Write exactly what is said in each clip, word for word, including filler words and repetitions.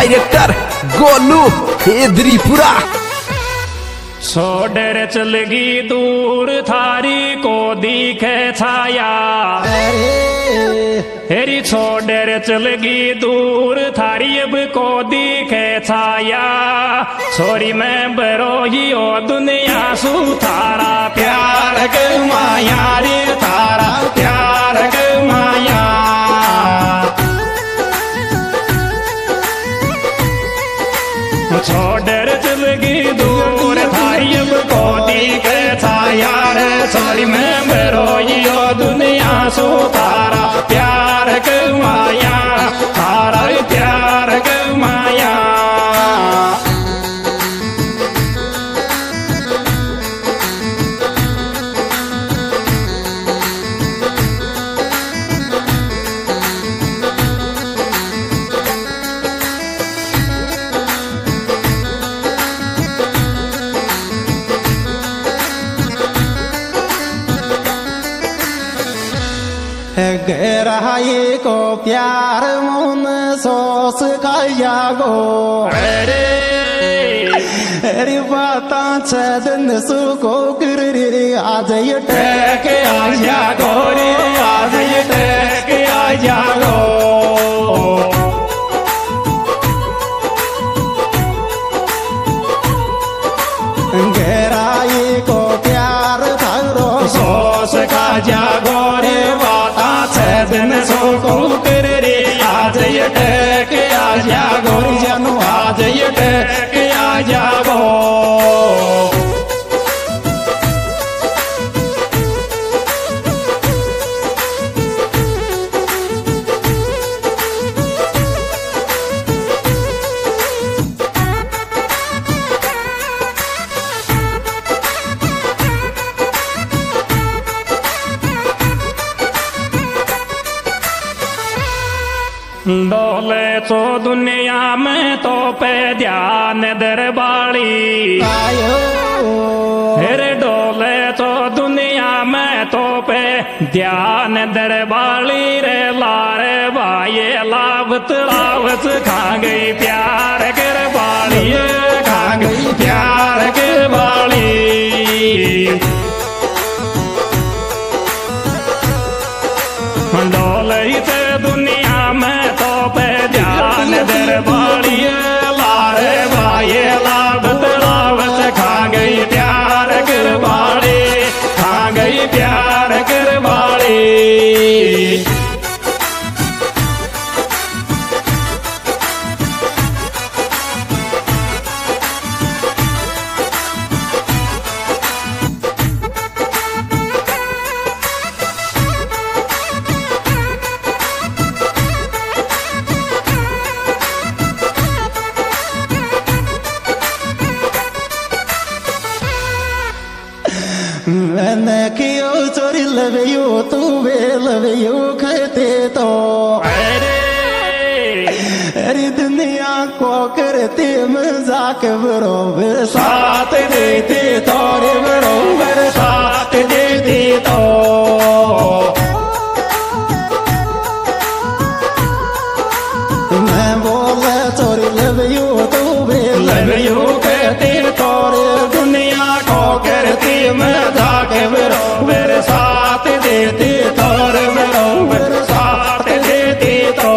Director Golu हेदरीपुरा। छोड़र चलगी दूर थारी को दिखे छाया, हेरी छोड़र चलगी दूर थारी अब को दिखे छाया। छोरी में बरोही ओ दुनिया सु थारा प्यार के माया रे, थारा प्यार के माया। छोड़र चलगी दूर थारी अब को दिखे छाया रे। छोरी में बरोही ओ दुनिया सु थारा प्यार के माया, थारा प्यार के माया। गहराई को प्यार मुन सोस खाया गो, अरे अरे बाता छदन सुको गिर रे आज ये टेक आजा गोरी, आज ये टेक आजा गो। गहराई को प्यार थारो सोस खाजा गोरे बाता छदन सुको गिर रे आज ये टेक आजा गोरी जानू, आज ये टेक आजा गो। डोले तो दुनिया में तो पे ध्यान दरबारी, आयो फिर डोले तो दुनिया में तो पे ध्यान दरबारी रे। लारे भाई लावत लावत खा गई प्यार कर बाली, खा गई प्यार के बाली। डोले तो दुनिया में तो पे ध्यान दरबारी, लारे भाई लावत लावत खा गई प्यार कर बाली, खा गई प्यार कर बाली। मैंने क्यों चोरी लवियो तू वे लवियो कहते तो, अरे अरे दुनिया को करते मजाक बरोबर साथ देते तोरे बरोबर साथ देते तो। मैं बोला चोरी लवियो तू वे लवियो कहते तोरे दुनिया को करते मजाक बरोबर साथ देते तोरे बरोबर साथ देते तो।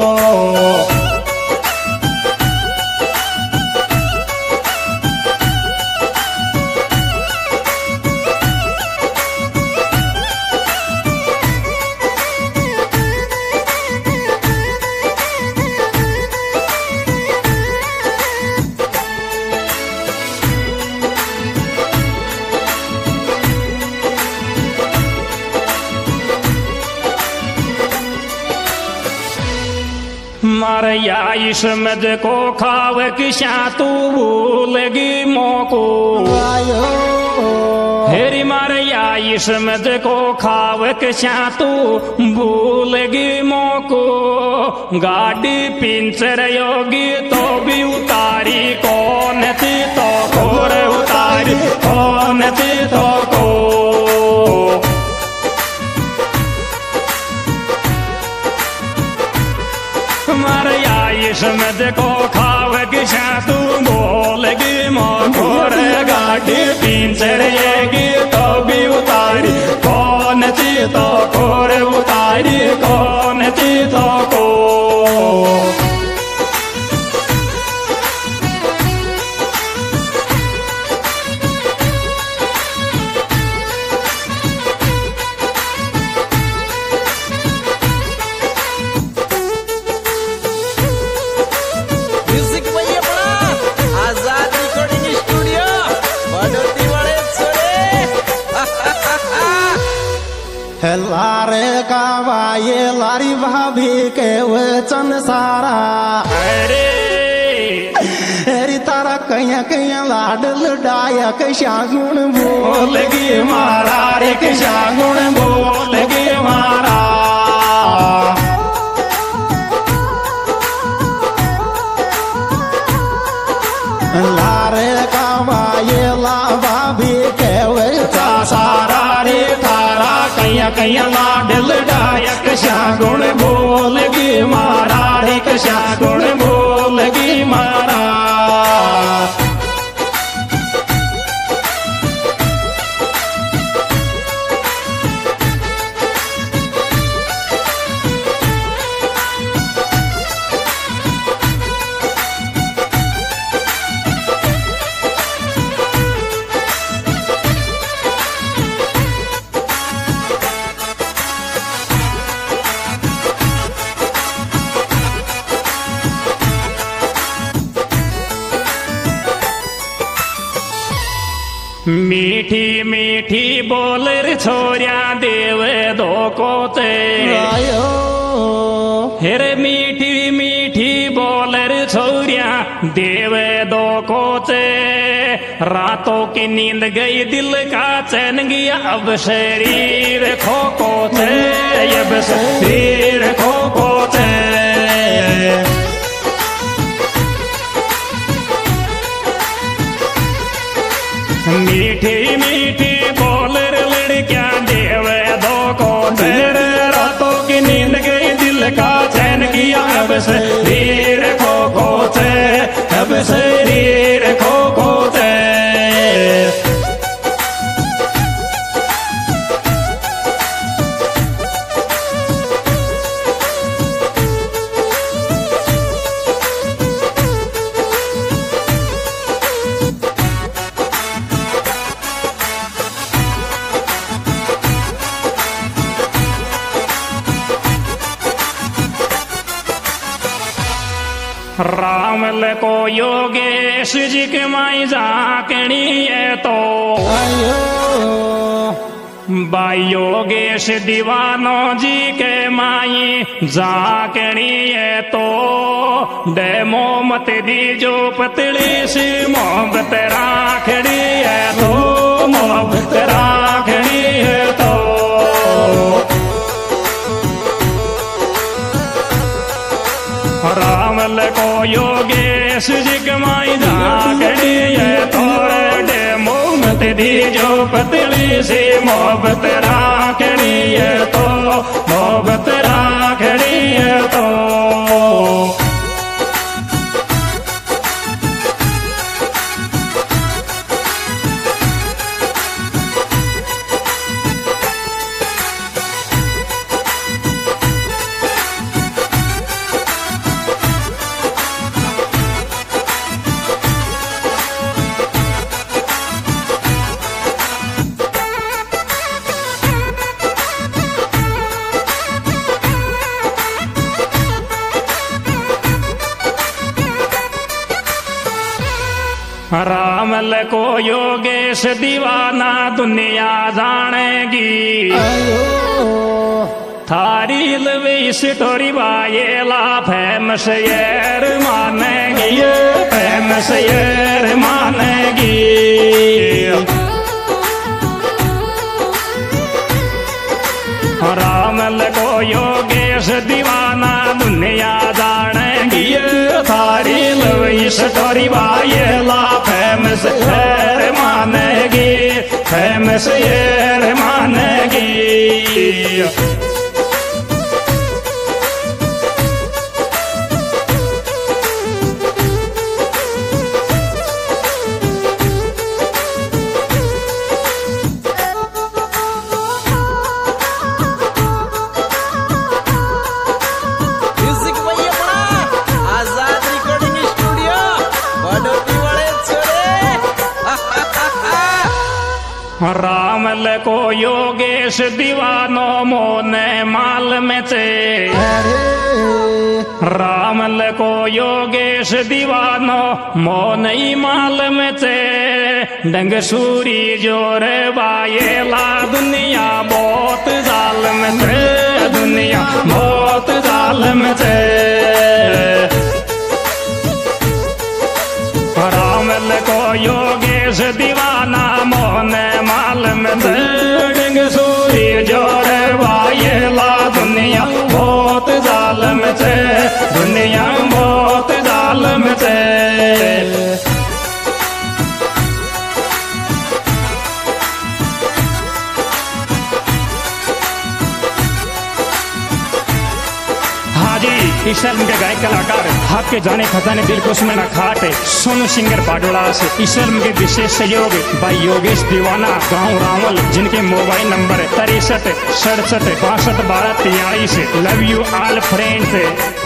मारया इसमझ को खाव किशा तू भूलगी मोको, आयो हेरी मारया इसमझ को खाव किशा तू भूलगी मोको। गाड़ी पिंचर योगी तो भी उतारी कौन थी तो खोर उतारी कौन थी तो को। मारया इसमझ को सारी कौन चीजों को। लारे कावाये लारी भाभी के वचन सारा अरे हेरी तारा कया कया लाड लुडाया कशा गुण बोल गे मारा रे कशा गुण बोल गे मारा। लारे कावाये ला भाभी के वचन सारा रे थारा कया कया लाडल डायक कशा गुण बोल गे मारा रे कशा गुण बोल गे मारा। मीठी मीठी बोलर छोरिया देव दो कोते हेरे मीठी मीठी बोलर छोरिया देव दो कोते। रातों की नींद गई दिल का चैन गया अब शरीर खो कोते अब शरीर खो कोते। मीठी मीठी बोलर लड़कियां देव दो को तेरे रातों की नींद गई दिल का चैन किया अब शरीर खो खो थे अब शरीर खो खो थे। रामल को योगेश जी के माई जाकणी है तो बाई योगेश दीवानो जी के माई जाकणी है तो डेमो मत दी जो पतली सी मोहब्बत राखड़ी है तो मोहब्बत राखड़ी है तो। रामल को योगेश जी कमाई जाकड़ी है थोड़े डेमो मत दी जो पतली सी मोहब्बत राखड़ी है तो मोहब्बत राखड़ी है तो। रामल को योगेश दीवाना दुनिया जानेगी थारी लवी स्टोरी बायेला फेमस येर मानेगी फेमस येर मानेगी। रामल को योगेश दीवाना दुनिया जानेगी थारी लवी स्टोरी बायेला फेमस येर मानेगी फेमस येर मानेगी। रामल को योगेश दीवानो मोने माल में चे अरे रामल को योगेश दीवानो मोन ही माल में चे डंग सूरी जोर बायेला दुनिया बहुत जाल में चे दुनिया बहुत जाल में चे रामल को योगेश दीवाना मोहन माल में डंग सूरी जोर वायेला दुनिया बहुत जाल में चे दुनिया बहुत जाल में चे इस फिल्म के गायक कलाकार आपके जाने खजाने दिल को उसमें न खाटे सोनू सिंगर पाडोला से इस फिल्म के विशेष सहयोग भाई योगेश दीवाना गांव रावल जिनके मोबाइल नंबर तिरसठ सड़सठ बासठ बारह तिरालीस लव यू ऑल फ्रेंड्स